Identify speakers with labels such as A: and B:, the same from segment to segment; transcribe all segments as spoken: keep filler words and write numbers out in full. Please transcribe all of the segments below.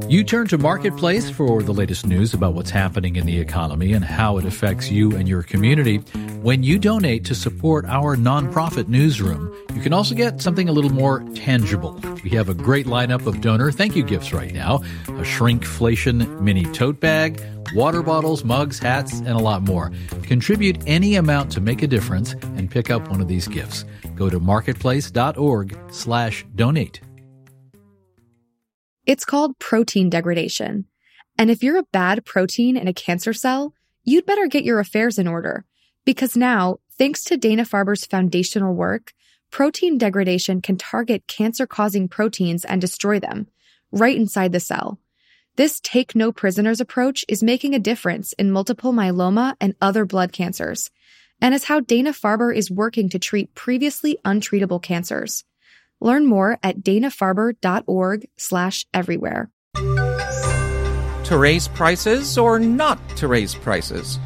A: You turn to Marketplace for the latest news about what's happening in the economy and how it affects you and your community. When you donate to support our nonprofit newsroom, you can also get something a little more tangible. We have a great lineup of donor thank you gifts right now. A shrinkflation mini tote bag, water bottles, mugs, hats, and a lot more. Contribute any amount to make a difference and pick up one of these gifts. Go to marketplace.org slash donate.
B: It's called protein degradation. And if you're a bad protein in a cancer cell, you'd better get your affairs in order. Because now, thanks to Dana-Farber's foundational work, protein degradation can target cancer-causing proteins and destroy them, right inside the cell. This take-no-prisoners approach is making a difference in multiple myeloma and other blood cancers, and is how Dana-Farber is working to treat previously untreatable cancers. Learn more at dana-farber.org slash everywhere.
C: To raise prices or not to raise prices?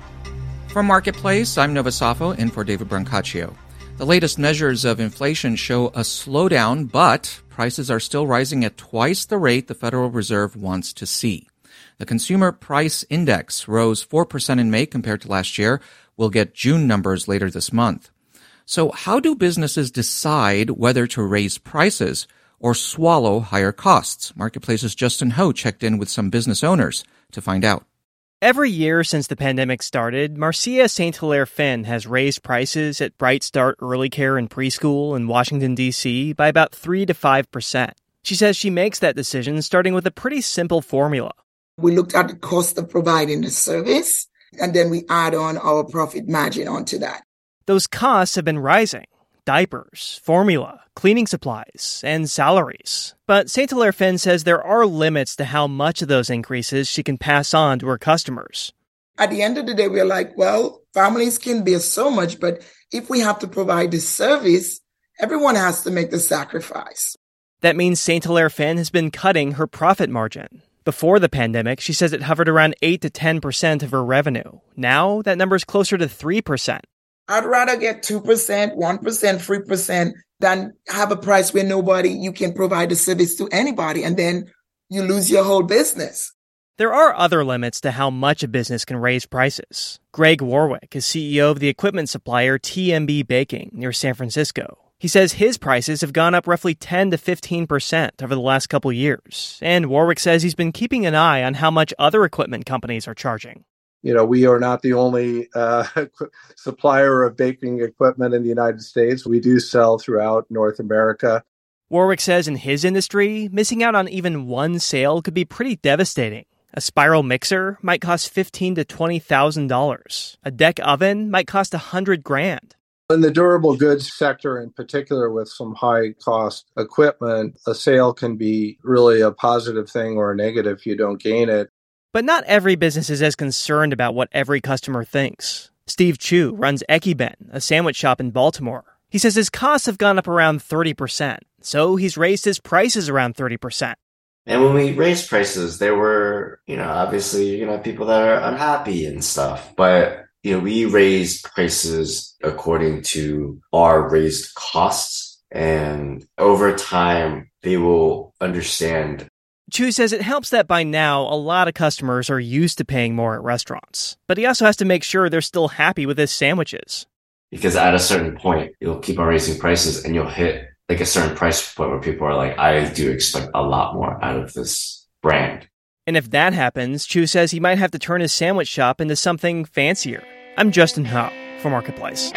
C: From Marketplace, I'm Nova Safo in for David Brancaccio. The latest measures of inflation show a slowdown, but prices are still rising at twice the rate the Federal Reserve wants to see. The Consumer Price Index rose four percent in May compared to last year. We'll get June numbers later this month. So how do businesses decide whether to raise prices or swallow higher costs? Marketplace's Justin Ho checked in with some business owners to find out.
D: Every year since the pandemic started, Marcia Saint Hilaire Finn has raised prices at Bright Start Early Care and Preschool in Washington, D C by about three to five percent. She says she makes that decision starting with a pretty simple formula.
E: We looked at the cost of providing the service, and then we add on our profit margin onto that.
D: Those costs have been rising. Diapers, formula, cleaning supplies, and salaries. But Saint Hilaire Finn says there are limits to how much of those increases she can pass on to her customers.
E: At the end of the day, we're like, well, families can bear so much, but if we have to provide the service, everyone has to make the sacrifice.
D: That means Saint Hilaire Finn has been cutting her profit margin. Before the pandemic, she says it hovered around eight to ten percent of her revenue. Now, that number is closer to three percent.
E: I'd rather get two percent, one percent, three percent than have a price where nobody, you can provide the service to anybody, and then you lose your whole business.
D: There are other limits to how much a business can raise prices. Greg Warwick is C E O of the equipment supplier T M B Baking near San Francisco. He says his prices have gone up roughly ten to fifteen percent over the last couple years. And Warwick says he's been keeping an eye on how much other equipment companies are charging.
F: You know, we are not the only uh, supplier of baking equipment in the United States. We do sell throughout North America.
D: Warwick says in his industry, missing out on even one sale could be pretty devastating. A spiral mixer might cost fifteen thousand to twenty thousand dollars. A deck oven might cost a hundred grand.
F: In the durable goods sector in particular, with some high-cost equipment, a sale can be really a positive thing or a negative if you don't gain it.
D: But not every business is as concerned about what every customer thinks. Steve Chu runs Ekiben, a sandwich shop in Baltimore. He says his costs have gone up around thirty percent, so he's raised his prices around thirty percent.
G: And when we raised prices, there were, you know, obviously you're going to have people that are unhappy and stuff. But, you know, we raised prices according to our raised costs. And over time, they will understand.
D: Chu says it helps that by now, a lot of customers are used to paying more at restaurants. But he also has to make sure they're still happy with his sandwiches.
G: Because at a certain point, you'll keep on raising prices and you'll hit like a certain price point where people are like, I do expect a lot more out of this brand.
D: And if that happens, Chu says he might have to turn his sandwich shop into something fancier. I'm Justin Ho for Marketplace.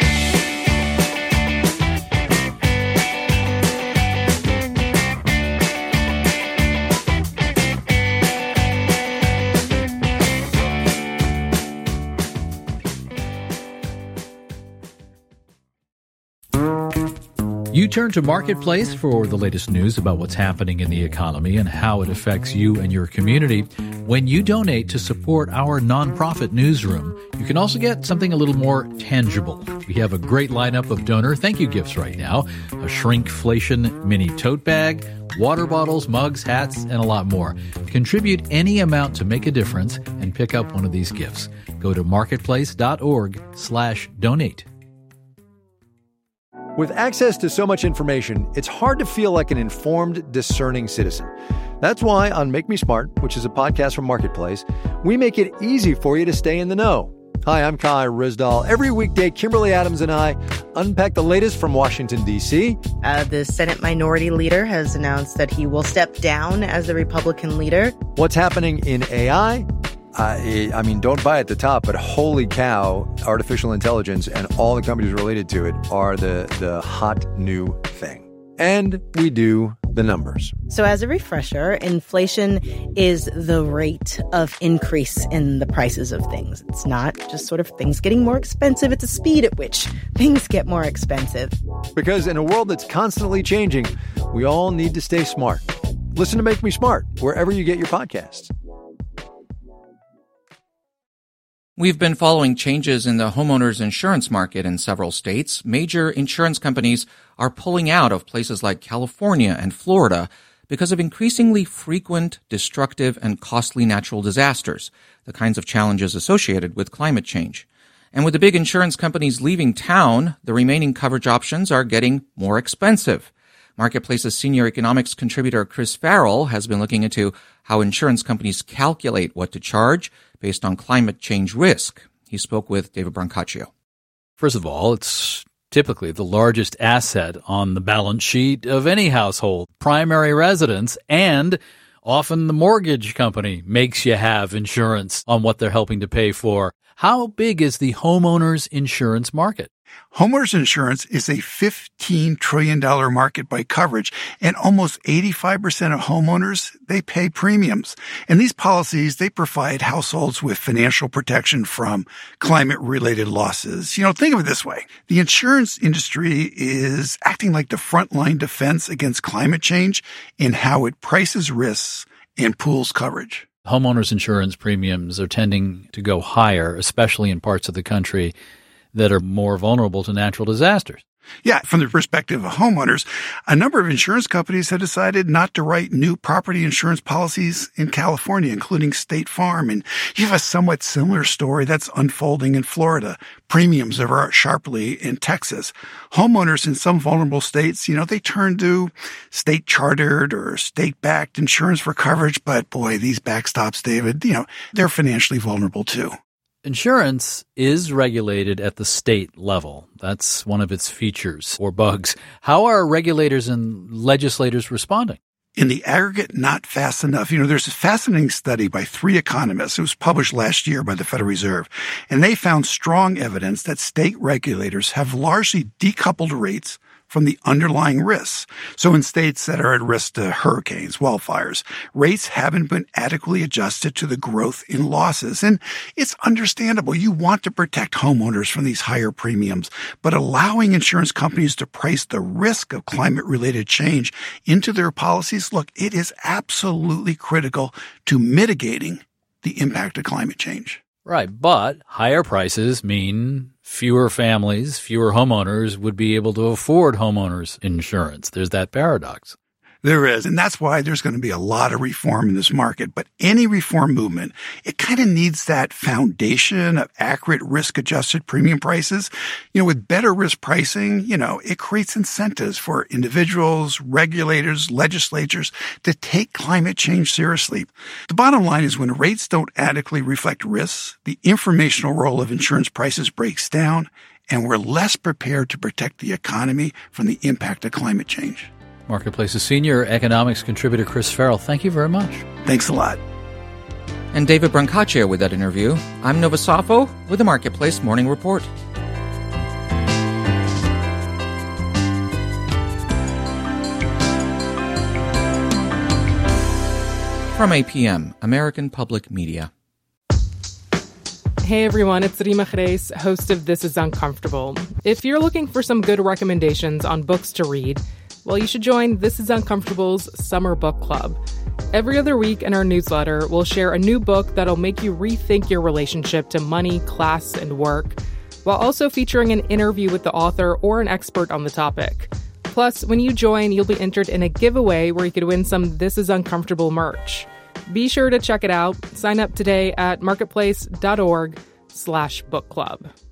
A: You turn to Marketplace for the latest news about what's happening in the economy and how it affects you and your community. When you donate to support our nonprofit newsroom, you can also get something a little more tangible. We have a great lineup of donor thank you gifts right now. A shrinkflation mini tote bag, water bottles, mugs, hats, and a lot more. Contribute any amount to make a difference and pick up one of these gifts. Go to marketplace.org slash donate.
H: With access to so much information, it's hard to feel like an informed, discerning citizen. That's why on Make Me Smart, which is a podcast from Marketplace, we make it easy for you to stay in the know. Hi, I'm Kai Rizdal. Every weekday, Kimberly Adams and I unpack the latest from Washington, D C.
I: Uh, the Senate Minority Leader has announced that he will step down as the Republican leader.
H: What's happening in A I? Uh, I mean, don't buy at the top, but holy cow, artificial intelligence and all the companies related to it are the, the hot new thing. And we do the numbers.
I: So as a refresher, inflation is the rate of increase in the prices of things. It's not just sort of things getting more expensive. It's the speed at which things get more expensive.
H: Because in a world that's constantly changing, we all need to stay smart. Listen to Make Me Smart wherever you get your podcasts.
C: We've been following changes in the homeowners insurance market in several states. Major insurance companies are pulling out of places like California and Florida because of increasingly frequent, destructive, and costly natural disasters, the kinds of challenges associated with climate change. And with the big insurance companies leaving town, the remaining coverage options are getting more expensive. Marketplace's senior economics contributor Chris Farrell has been looking into how insurance companies calculate what to charge based on climate change risk. He spoke with David Brancaccio.
A: First of all, it's typically the largest asset on the balance sheet of any household, primary residence, and often the mortgage company makes you have insurance on what they're helping to pay for. How big is the homeowners insurance market?
J: Homeowners insurance is a fifteen trillion dollars market by coverage, and almost eighty-five percent of homeowners, they pay premiums. And these policies, they provide households with financial protection from climate-related losses. You know, think of it this way. The insurance industry is acting like the frontline defense against climate change in how it prices risks and pools coverage.
A: Homeowners insurance premiums are tending to go higher, especially in parts of the country that are more vulnerable to natural disasters.
J: Yeah, from the perspective of homeowners, a number of insurance companies have decided not to write new property insurance policies in California, including State Farm. And you have a somewhat similar story that's unfolding in Florida. Premiums are up sharply in Texas. Homeowners in some vulnerable states, you know, they turn to state-chartered or state-backed insurance for coverage. But boy, these backstops, David, you know, they're financially vulnerable too.
A: Insurance is regulated at the state level. That's one of its features or bugs. How are regulators and legislators responding?
J: In the aggregate, not fast enough. You know, there's a fascinating study by three economists. It was published last year by the Federal Reserve, and they found strong evidence that state regulators have largely decoupled rates from the underlying risks. So in states that are at risk to hurricanes, wildfires, rates haven't been adequately adjusted to the growth in losses. And it's understandable. You want to protect homeowners from these higher premiums, but allowing insurance companies to price the risk of climate-related change into their policies, look, it is absolutely critical to mitigating the impact of climate change.
A: Right, but higher prices mean fewer families, fewer homeowners would be able to afford homeowners insurance. There's that paradox.
J: There is, and that's why there's going to be a lot of reform in this market. But any reform movement, it kind of needs that foundation of accurate risk-adjusted premium prices. You know, with better risk pricing, you know, it creates incentives for individuals, regulators, legislatures to take climate change seriously. The bottom line is when rates don't adequately reflect risks, the informational role of insurance prices breaks down, and we're less prepared to protect the economy from the impact of climate change.
A: Marketplace's senior economics contributor Chris Farrell, thank you very much.
J: Thanks a lot.
C: And David Brancaccio with that interview. I'm Nova Safo with the Marketplace Morning Report. From A P M, American Public Media.
K: Hey everyone, it's Rima Khreis, host of This Is Uncomfortable. If you're looking for some good recommendations on books to read, well, you should join This Is Uncomfortable's Summer Book Club. Every other week in our newsletter, we'll share a new book that'll make you rethink your relationship to money, class, and work, while also featuring an interview with the author or an expert on the topic. Plus, when you join, you'll be entered in a giveaway where you could win some This Is Uncomfortable merch. Be sure to check it out. Sign up today at marketplace.org slash book club.